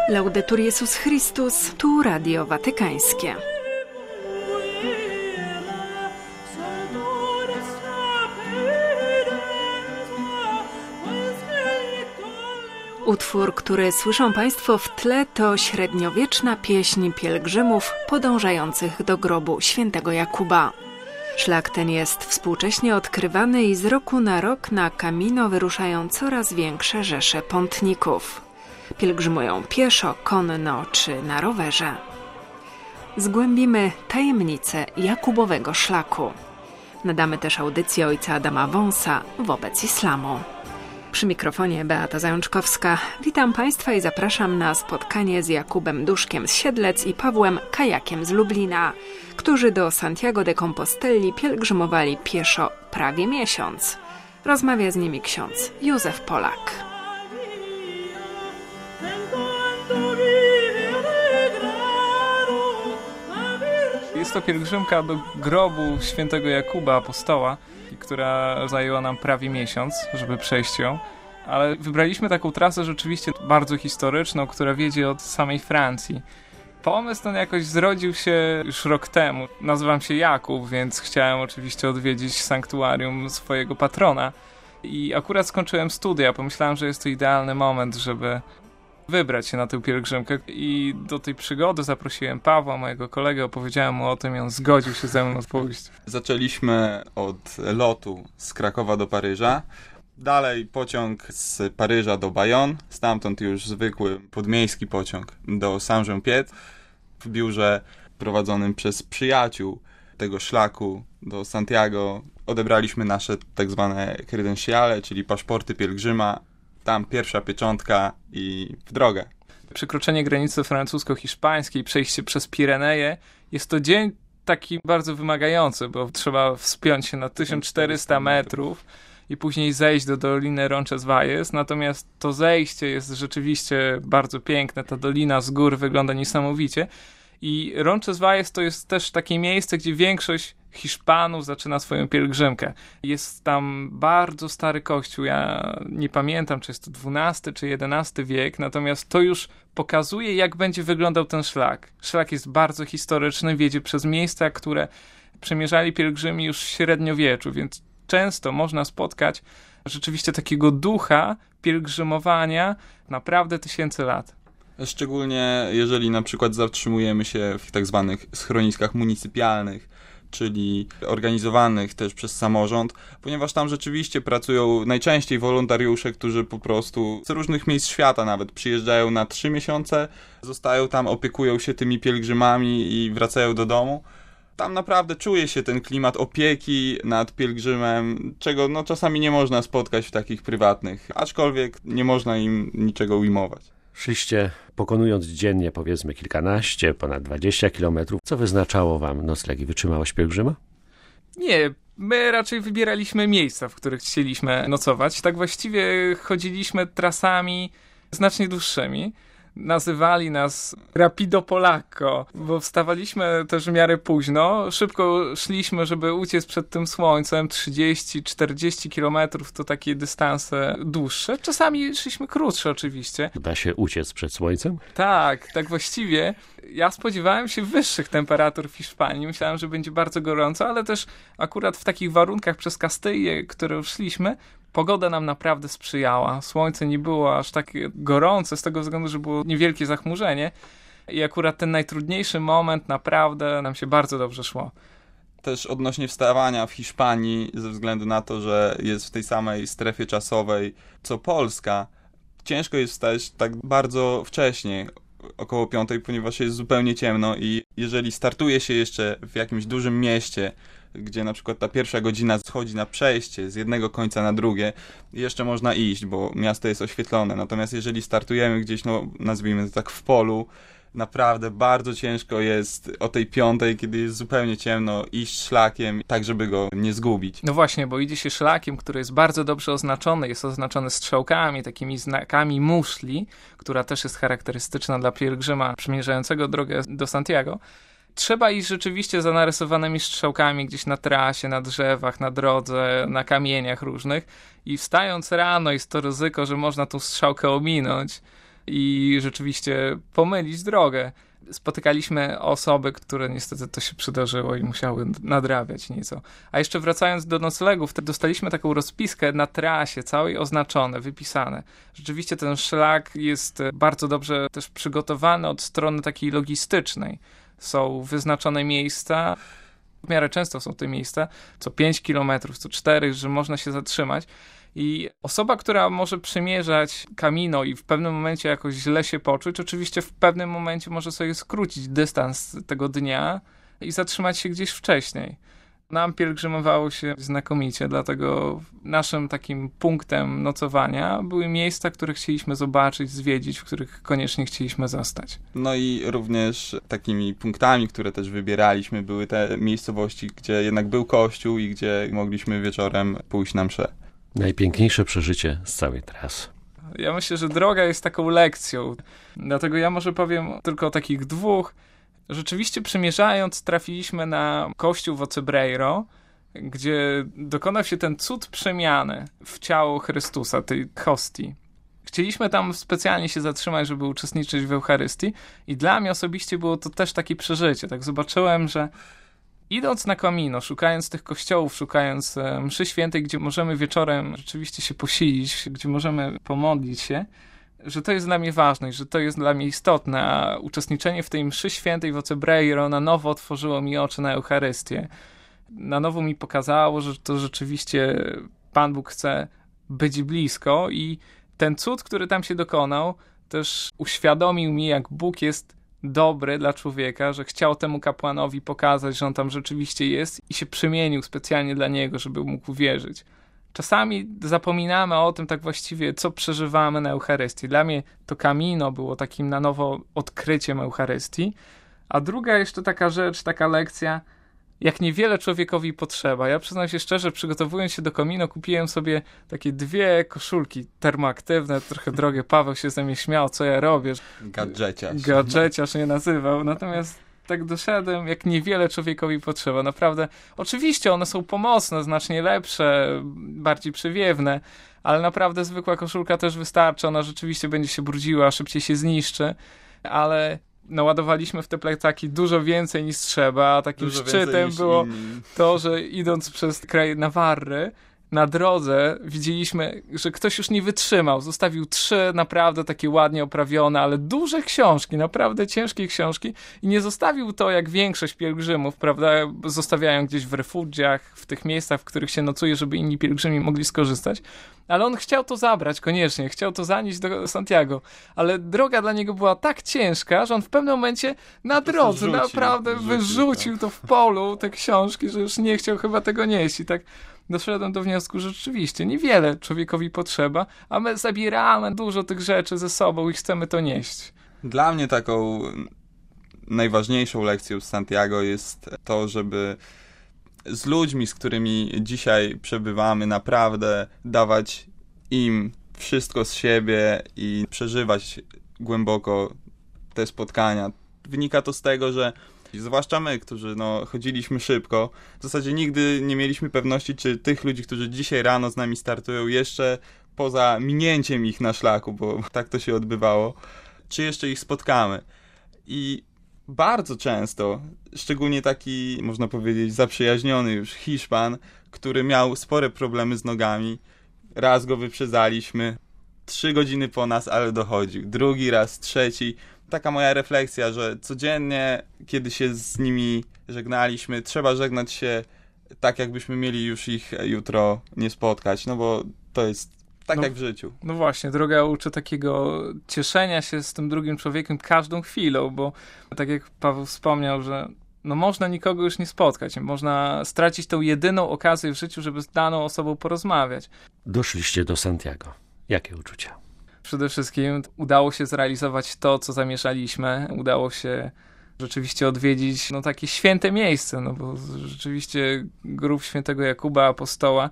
Laudetur Jesus Chrystus, tu Radio Watykańskie. Utwór, który słyszą Państwo w tle, to średniowieczna pieśń pielgrzymów podążających do grobu świętego Jakuba. Szlak ten jest współcześnie odkrywany i z roku na rok na Camino wyruszają coraz większe rzesze pątników. Pielgrzymują pieszo, konno czy na rowerze. Zgłębimy tajemnicę Jakubowego szlaku. Nadamy też audycję ojca Adama Wąsa wobec islamu. Przy mikrofonie Beata Zajączkowska. Witam Państwa i zapraszam na spotkanie z Jakubem Duszkiem z Siedlec i Pawłem Kajakiem z Lublina, którzy do Santiago de Composteli pielgrzymowali pieszo prawie miesiąc. Rozmawia z nimi ksiądz Józef Polak. Jest to pielgrzymka do grobu świętego Jakuba Apostoła, która zajęła nam prawie miesiąc, żeby przejść ją. Ale wybraliśmy taką trasę rzeczywiście bardzo historyczną, która wiedzie od samej Francji. Pomysł ten jakoś zrodził się już rok temu. Nazywam się Jakub, więc chciałem oczywiście odwiedzić sanktuarium swojego patrona. I akurat skończyłem studia. Pomyślałem, że jest to idealny moment, żeby wybrać się na tę pielgrzymkę i do tej przygody zaprosiłem Pawła, mojego kolegę, opowiedziałem mu o tym i on zgodził się ze mną pójść. Zaczęliśmy od lotu z Krakowa do Paryża, dalej pociąg z Paryża do Bayonne, stamtąd już zwykły podmiejski pociąg do Saint-Jean-Pied. W biurze prowadzonym przez przyjaciół tego szlaku do Santiago odebraliśmy nasze tak zwane credenciale, czyli paszporty pielgrzyma. Tam pierwsza pieczątka i w drogę. Przekroczenie granicy francusko-hiszpańskiej, przejście przez Pireneje, jest to dzień taki bardzo wymagający, bo trzeba wspiąć się na 1400 metrów i później zejść do Doliny Roncesvalles. Natomiast to zejście jest rzeczywiście bardzo piękne, ta dolina z gór wygląda niesamowicie. I Roncesvalles to jest też takie miejsce, gdzie większość Hiszpanów zaczyna swoją pielgrzymkę. Jest tam bardzo stary kościół, ja nie pamiętam, czy jest to XII czy XI wiek, natomiast to już pokazuje, jak będzie wyglądał ten szlak. Szlak jest bardzo historyczny, wiedzie przez miejsca, które przemierzali pielgrzymi już w średniowieczu, więc często można spotkać rzeczywiście takiego ducha pielgrzymowania naprawdę tysięcy lat. Szczególnie jeżeli na przykład zatrzymujemy się w tak zwanych schroniskach municypialnych, czyli organizowanych też przez samorząd, ponieważ tam rzeczywiście pracują najczęściej wolontariusze, którzy po prostu z różnych miejsc świata nawet przyjeżdżają na 3 miesiące, zostają tam, opiekują się tymi pielgrzymami i wracają do domu. Tam naprawdę czuje się ten klimat opieki nad pielgrzymem, czego czasami nie można spotkać w takich prywatnych, aczkolwiek nie można im niczego ujmować. Szliście pokonując dziennie powiedzmy kilkanaście, ponad 20 kilometrów. Co wyznaczało wam nocleg i wytrzymałość pielgrzyma? Nie, my raczej wybieraliśmy miejsca, w których chcieliśmy nocować. Tak właściwie chodziliśmy trasami znacznie dłuższymi. Nazywali nas Rapido Polacco, bo wstawaliśmy też w miarę późno. Szybko szliśmy, żeby uciec przed tym słońcem. 30-40 kilometrów to takie dystanse dłuższe. Czasami szliśmy krótsze oczywiście. Da się uciec przed słońcem? Tak właściwie. Ja spodziewałem się wyższych temperatur w Hiszpanii. Myślałem, że będzie bardzo gorąco, ale też akurat w takich warunkach przez Kastylię, które szliśmy, pogoda nam naprawdę sprzyjała. Słońce nie było aż tak gorące z tego względu, że było niewielkie zachmurzenie i akurat ten najtrudniejszy moment naprawdę nam się bardzo dobrze szło. Też odnośnie wstawania w Hiszpanii, ze względu na to, że jest w tej samej strefie czasowej co Polska, ciężko jest wstać tak bardzo wcześnie, około 5, ponieważ jest zupełnie ciemno i jeżeli startuje się jeszcze w jakimś dużym mieście, gdzie na przykład ta pierwsza godzina schodzi na przejście z jednego końca na drugie, jeszcze można iść, bo miasto jest oświetlone. Natomiast jeżeli startujemy gdzieś, nazwijmy to tak w polu, naprawdę bardzo ciężko jest o tej 5, kiedy jest zupełnie ciemno, iść szlakiem, tak żeby go nie zgubić. No właśnie, bo idzie się szlakiem, który jest bardzo dobrze oznaczony, jest oznaczony strzałkami, takimi znakami muszli, która też jest charakterystyczna dla pielgrzyma przemierzającego drogę do Santiago. Trzeba iść rzeczywiście za narysowanymi strzałkami gdzieś na trasie, na drzewach, na drodze, na kamieniach różnych i wstając rano jest to ryzyko, że można tą strzałkę ominąć. i rzeczywiście pomylić drogę. Spotykaliśmy osoby, które niestety to się przydarzyło i musiały nadrabiać nieco. A jeszcze wracając do noclegów, to dostaliśmy taką rozpiskę na trasie, całej oznaczone, wypisane. Rzeczywiście ten szlak jest bardzo dobrze też przygotowany od strony takiej logistycznej. Są wyznaczone miejsca, w miarę często są te miejsca, co 5 kilometrów, co 4, że można się zatrzymać. I osoba, która może przemierzać Camino i w pewnym momencie jakoś źle się poczuć, oczywiście w pewnym momencie może sobie skrócić dystans tego dnia i zatrzymać się gdzieś wcześniej. Nam pielgrzymowało się znakomicie, dlatego naszym takim punktem nocowania były miejsca, które chcieliśmy zobaczyć, zwiedzić, w których koniecznie chcieliśmy zostać. No i również takimi punktami, które też wybieraliśmy, były te miejscowości, gdzie jednak był kościół i gdzie mogliśmy wieczorem pójść na mszę. Najpiękniejsze przeżycie z całej trasy. Ja myślę, że droga jest taką lekcją. Dlatego ja może powiem tylko o takich dwóch. Rzeczywiście przemierzając trafiliśmy na kościół w Ocebreiro, gdzie dokonał się ten cud przemiany w ciało Chrystusa, tej hostii. Chcieliśmy tam specjalnie się zatrzymać, żeby uczestniczyć w Eucharystii i dla mnie osobiście było to też takie przeżycie. Tak zobaczyłem, że idąc na Camino, szukając tych kościołów, szukając mszy świętej, gdzie możemy wieczorem rzeczywiście się posilić, gdzie możemy pomodlić się, że to jest dla mnie ważne, że to jest dla mnie istotne, a uczestniczenie w tej mszy świętej w Ocebreiro na nowo otworzyło mi oczy na Eucharystię. Na nowo mi pokazało, że to rzeczywiście Pan Bóg chce być blisko i ten cud, który tam się dokonał, też uświadomił mi, jak Bóg jest dobry dla człowieka, że chciał temu kapłanowi pokazać, że on tam rzeczywiście jest i się przemienił specjalnie dla niego, żeby mógł wierzyć. Czasami zapominamy o tym tak właściwie, co przeżywamy na Eucharystii. Dla mnie to Camino było takim na nowo odkryciem Eucharystii. A druga jeszcze taka rzecz, taka lekcja, jak niewiele człowiekowi potrzeba. Ja przyznam się szczerze, przygotowując się do Camino, kupiłem sobie takie 2 koszulki termoaktywne, trochę drogie. Paweł się ze mnie śmiał, co ja robię. Gadżeciarz mnie nazywał. Natomiast tak doszedłem, jak niewiele człowiekowi potrzeba. Naprawdę, oczywiście one są pomocne, znacznie lepsze, bardziej przewiewne, ale naprawdę zwykła koszulka też wystarczy. Ona rzeczywiście będzie się brudziła, szybciej się zniszczy, ale naładowaliśmy w te plecaki dużo więcej niż trzeba, a takim szczytem było to, że idąc przez kraj Nawarry, na drodze widzieliśmy, że ktoś już nie wytrzymał. Zostawił 3 naprawdę takie ładnie oprawione, ale duże książki, naprawdę ciężkie książki i nie zostawił to jak większość pielgrzymów, prawda, zostawiają gdzieś w refugiach, w tych miejscach, w których się nocuje, żeby inni pielgrzymi mogli skorzystać. Ale on chciał to zabrać koniecznie, chciał to zanieść do Santiago, ale droga dla niego była tak ciężka, że on w pewnym momencie na drodze naprawdę wyrzucił to w polu, te książki, że już nie chciał chyba tego nieść i tak doszedłem do wniosku, że rzeczywiście niewiele człowiekowi potrzeba, a my zabieramy dużo tych rzeczy ze sobą i chcemy to nieść. Dla mnie taką najważniejszą lekcją z Santiago jest to, żeby z ludźmi, z którymi dzisiaj przebywamy, naprawdę dawać im wszystko z siebie i przeżywać głęboko te spotkania. Wynika to z tego, że zwłaszcza my, którzy chodziliśmy szybko, w zasadzie nigdy nie mieliśmy pewności, czy tych ludzi, którzy dzisiaj rano z nami startują, jeszcze poza minięciem ich na szlaku, bo tak to się odbywało, czy jeszcze ich spotkamy. I bardzo często, szczególnie taki, można powiedzieć, zaprzyjaźniony już Hiszpan, który miał spore problemy z nogami, raz go wyprzedzaliśmy, 3 godziny po nas, ale dochodził, drugi raz, trzeci. Taka moja refleksja, że codziennie, kiedy się z nimi żegnaliśmy, trzeba żegnać się tak, jakbyśmy mieli już ich jutro nie spotkać, no bo to jest tak jak w życiu. No właśnie, droga uczy takiego cieszenia się z tym drugim człowiekiem każdą chwilą, bo tak jak Paweł wspomniał, że można nikogo już nie spotkać, można stracić tą jedyną okazję w życiu, żeby z daną osobą porozmawiać. Doszliście do Santiago. Jakie uczucia? Przede wszystkim udało się zrealizować to, co zamierzaliśmy. Udało się rzeczywiście odwiedzić takie święte miejsce, bo rzeczywiście grób świętego Jakuba Apostoła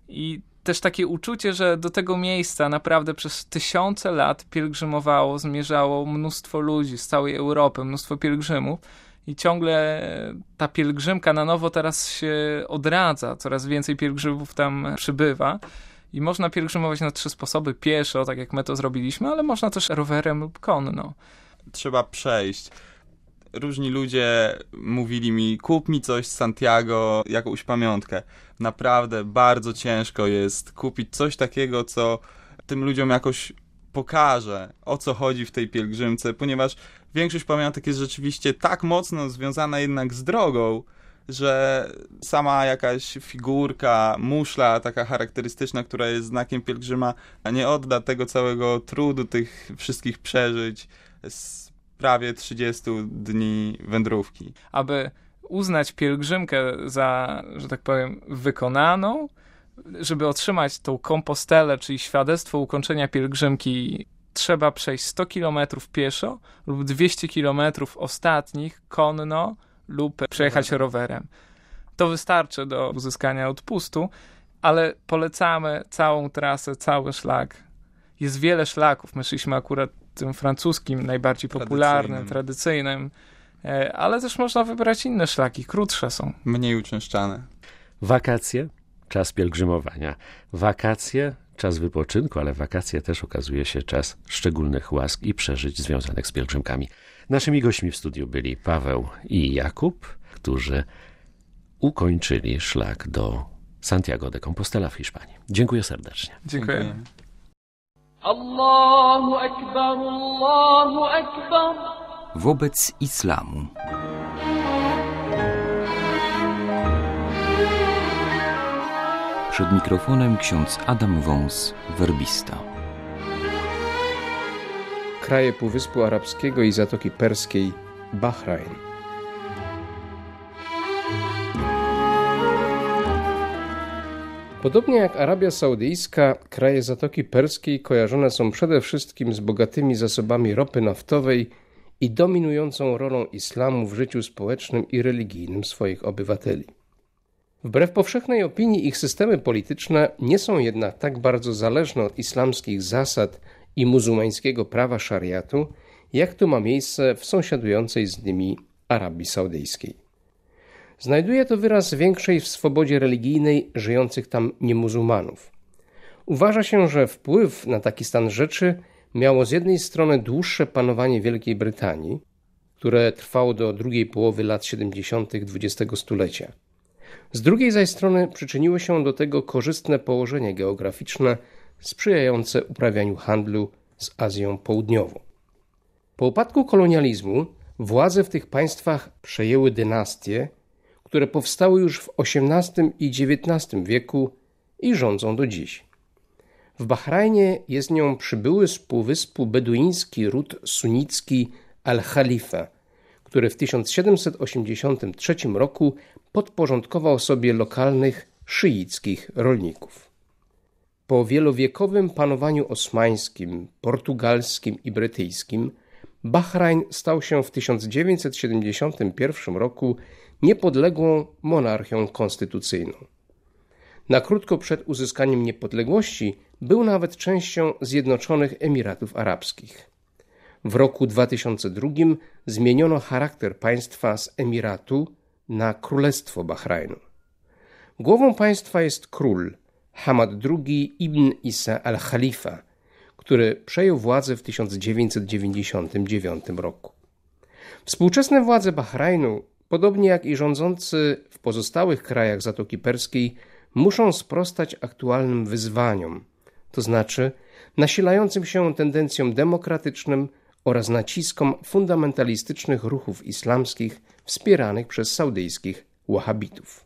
i też takie uczucie, że do tego miejsca naprawdę przez 1000 lat pielgrzymowało, zmierzało mnóstwo ludzi z całej Europy, mnóstwo pielgrzymów i ciągle ta pielgrzymka na nowo teraz się odradza, coraz więcej pielgrzymów tam przybywa. I można pielgrzymować na 3 sposoby. Pieszo, tak jak my to zrobiliśmy, ale można też rowerem lub konno. Trzeba przejść. Różni ludzie mówili mi, kup mi coś z Santiago, jakąś pamiątkę. Naprawdę bardzo ciężko jest kupić coś takiego, co tym ludziom jakoś pokaże, o co chodzi w tej pielgrzymce, ponieważ większość pamiątek jest rzeczywiście tak mocno związana jednak z drogą, że sama jakaś figurka, muszla taka charakterystyczna, która jest znakiem pielgrzyma, nie odda tego całego trudu, tych wszystkich przeżyć z prawie 30 dni wędrówki. Aby uznać pielgrzymkę za, że tak powiem, wykonaną, żeby otrzymać tą kompostelę, czyli świadectwo ukończenia pielgrzymki, trzeba przejść 100 km pieszo lub 200 km ostatnich konno lub przejechać rowerem. To wystarczy do uzyskania odpustu, ale polecamy całą trasę, cały szlak. Jest wiele szlaków. My szliśmy akurat tym francuskim, najbardziej popularnym, tradycyjnym, ale też można wybrać inne szlaki, krótsze są. Mniej uczęszczane. Wakacje, czas pielgrzymowania. Wakacje, czas wypoczynku, ale wakacje też okazuje się czas szczególnych łask i przeżyć związanych z pielgrzymkami. Naszymi gośćmi w studiu byli Paweł i Jakub, którzy ukończyli szlak do Santiago de Compostela w Hiszpanii. Dziękuję serdecznie. Dziękuję. Allahu Akbar, Allahu Akbar. Wobec islamu. Przed mikrofonem ksiądz Adam Wąs, werbista. Kraje Półwyspu Arabskiego i Zatoki Perskiej, Bahrajn. Podobnie jak Arabia Saudyjska, kraje Zatoki Perskiej kojarzone są przede wszystkim z bogatymi zasobami ropy naftowej i dominującą rolą islamu w życiu społecznym i religijnym swoich obywateli. Wbrew powszechnej opinii ich systemy polityczne nie są jednak tak bardzo zależne od islamskich zasad i muzułmańskiego prawa szariatu, jak to ma miejsce w sąsiadującej z nimi Arabii Saudyjskiej. Znajduje to wyraz większej swobodzie religijnej żyjących tam niemuzułmanów. Uważa się, że wpływ na taki stan rzeczy miało z jednej strony dłuższe panowanie Wielkiej Brytanii, które trwało do drugiej połowy lat 70. XX stulecia. Z drugiej zaś strony przyczyniło się do tego korzystne położenie geograficzne sprzyjające uprawianiu handlu z Azją Południową. Po upadku kolonializmu władze w tych państwach przejęły dynastie, które powstały już w XVIII i XIX wieku i rządzą do dziś. W Bahrajnie jest nią przybyły z półwyspu beduiński ród sunnicki Al-Khalifa, który w 1783 roku podporządkował sobie lokalnych szyickich rolników. Po wielowiekowym panowaniu osmańskim, portugalskim i brytyjskim Bahrajn stał się w 1971 roku niepodległą monarchią konstytucyjną. Na krótko przed uzyskaniem niepodległości był nawet częścią Zjednoczonych Emiratów Arabskich. W roku 2002 zmieniono charakter państwa z emiratu na Królestwo Bahrajnu. Głową państwa jest król Hamad II ibn Isa al-Khalifa, który przejął władzę w 1999 roku. Współczesne władze Bahrajnu, podobnie jak i rządzący w pozostałych krajach Zatoki Perskiej, muszą sprostać aktualnym wyzwaniom, to znaczy nasilającym się tendencjom demokratycznym oraz naciskom fundamentalistycznych ruchów islamskich wspieranych przez saudyjskich wahhabitów.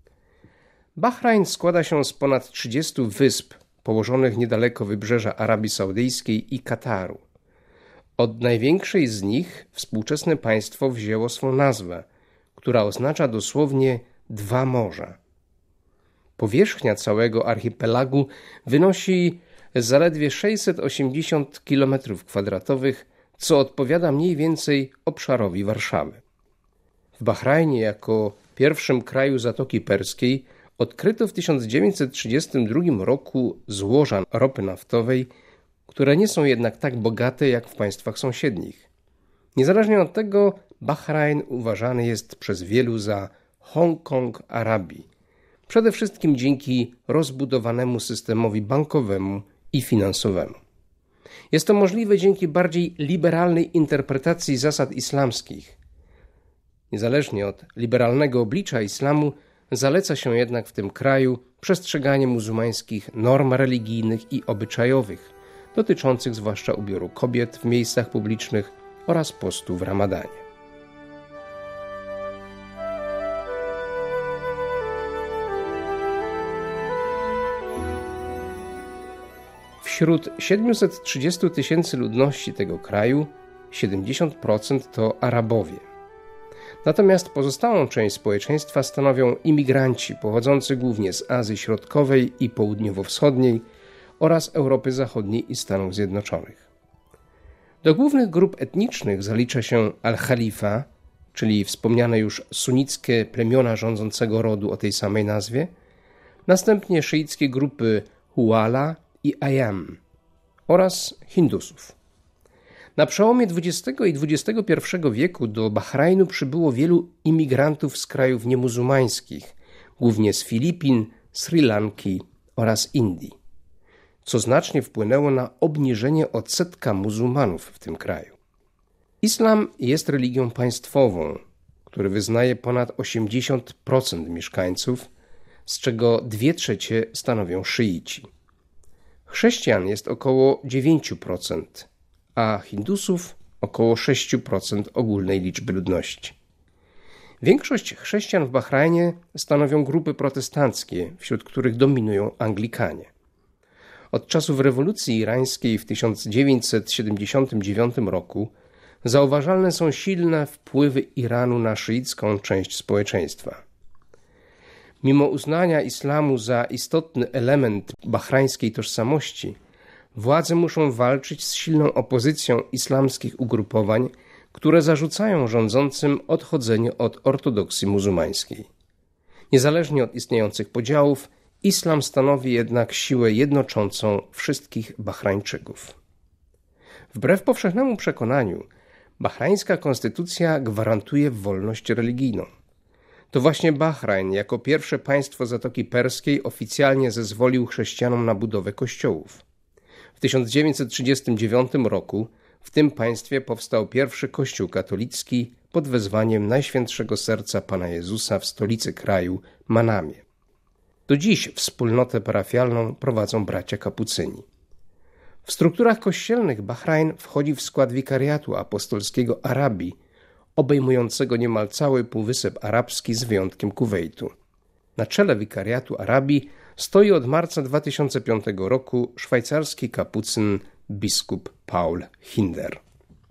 Bahrajn składa się z ponad 30 wysp położonych niedaleko wybrzeża Arabii Saudyjskiej i Kataru. Od największej z nich współczesne państwo wzięło swą nazwę, która oznacza dosłownie dwa morza. Powierzchnia całego archipelagu wynosi zaledwie 680 km², co odpowiada mniej więcej obszarowi Warszawy. W Bahrajnie jako pierwszym kraju Zatoki Perskiej odkryto w 1932 roku złoża ropy naftowej, które nie są jednak tak bogate jak w państwach sąsiednich. Niezależnie od tego Bahrajn uważany jest przez wielu za Hongkong Arabii, przede wszystkim dzięki rozbudowanemu systemowi bankowemu i finansowemu. Jest to możliwe dzięki bardziej liberalnej interpretacji zasad islamskich. Niezależnie od liberalnego oblicza islamu, zaleca się jednak w tym kraju przestrzeganie muzułmańskich norm religijnych i obyczajowych, dotyczących zwłaszcza ubioru kobiet w miejscach publicznych oraz postu w Ramadanie. Wśród 730 000 ludności tego kraju 70% to Arabowie. Natomiast pozostałą część społeczeństwa stanowią imigranci pochodzący głównie z Azji Środkowej i Południowo-Wschodniej oraz Europy Zachodniej i Stanów Zjednoczonych. Do głównych grup etnicznych zalicza się Al-Khalifa, czyli wspomniane już sunnickie plemiona rządzącego rodu o tej samej nazwie, następnie szyickie grupy Huala i Ayam oraz Hindusów. Na przełomie XX i XXI wieku do Bahrajnu przybyło wielu imigrantów z krajów niemuzułmańskich, głównie z Filipin, Sri Lanki oraz Indii, co znacznie wpłynęło na obniżenie odsetka muzułmanów w tym kraju. Islam jest religią państwową, który wyznaje ponad 80% mieszkańców, z czego 2/3 stanowią szyici. Chrześcijan jest około 9%, a Hindusów około 6% ogólnej liczby ludności. Większość chrześcijan w Bahrajnie stanowią grupy protestanckie, wśród których dominują Anglikanie. Od czasów rewolucji irańskiej w 1979 roku zauważalne są silne wpływy Iranu na szyicką część społeczeństwa. Mimo uznania islamu za istotny element bahrajńskiej tożsamości, władze muszą walczyć z silną opozycją islamskich ugrupowań, które zarzucają rządzącym odchodzenie od ortodoksji muzułmańskiej. Niezależnie od istniejących podziałów, islam stanowi jednak siłę jednoczącą wszystkich Bahrajńczyków. Wbrew powszechnemu przekonaniu, bahrajńska konstytucja gwarantuje wolność religijną. To właśnie Bahrajn jako pierwsze państwo Zatoki Perskiej oficjalnie zezwolił chrześcijanom na budowę kościołów. W 1939 roku w tym państwie powstał pierwszy kościół katolicki pod wezwaniem Najświętszego Serca Pana Jezusa w stolicy kraju, Manamie. Do dziś wspólnotę parafialną prowadzą bracia kapucyni. W strukturach kościelnych Bahrajn wchodzi w skład wikariatu apostolskiego Arabii, obejmującego niemal cały Półwysep Arabski z wyjątkiem Kuwejtu. Na czele wikariatu Arabii stoi od marca 2005 roku szwajcarski kapucyn biskup Paul Hinder.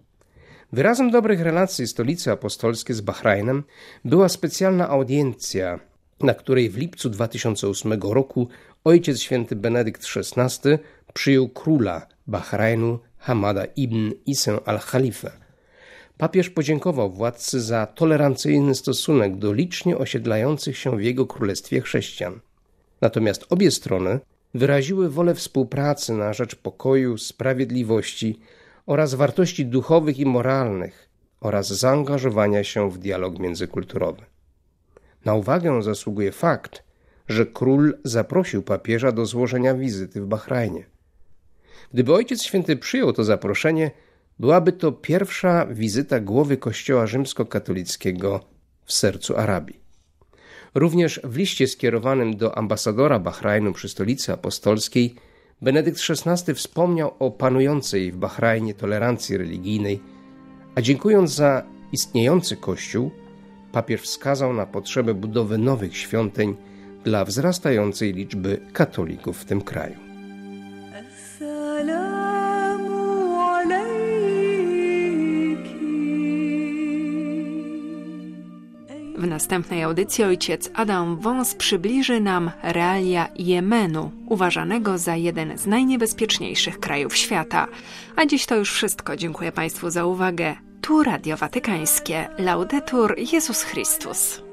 Wyrazem dobrych relacji stolicy apostolskiej z Bahrajnem była specjalna audiencja, na której w lipcu 2008 roku Ojciec Święty Benedykt XVI przyjął króla Bahrajnu Hamada ibn Isę al-Khalifę. Papież podziękował władcy za tolerancyjny stosunek do licznie osiedlających się w jego królestwie chrześcijan. Natomiast obie strony wyraziły wolę współpracy na rzecz pokoju, sprawiedliwości oraz wartości duchowych i moralnych oraz zaangażowania się w dialog międzykulturowy. Na uwagę zasługuje fakt, że król zaprosił papieża do złożenia wizyty w Bahrajnie. Gdyby Ojciec Święty przyjął to zaproszenie, byłaby to pierwsza wizyta głowy Kościoła rzymskokatolickiego w sercu Arabii. Również w liście skierowanym do ambasadora Bahrajnu przy stolicy apostolskiej Benedykt XVI wspomniał o panującej w Bahrajnie tolerancji religijnej, a dziękując za istniejący kościół, papież wskazał na potrzebę budowy nowych świątyń dla wzrastającej liczby katolików w tym kraju. W następnej audycji ojciec Adam Wąs przybliży nam realia Jemenu, uważanego za jeden z najniebezpieczniejszych krajów świata. A dziś to już wszystko. Dziękuję Państwu za uwagę. Tu Radio Watykańskie. Laudetur Jezus Chrystus.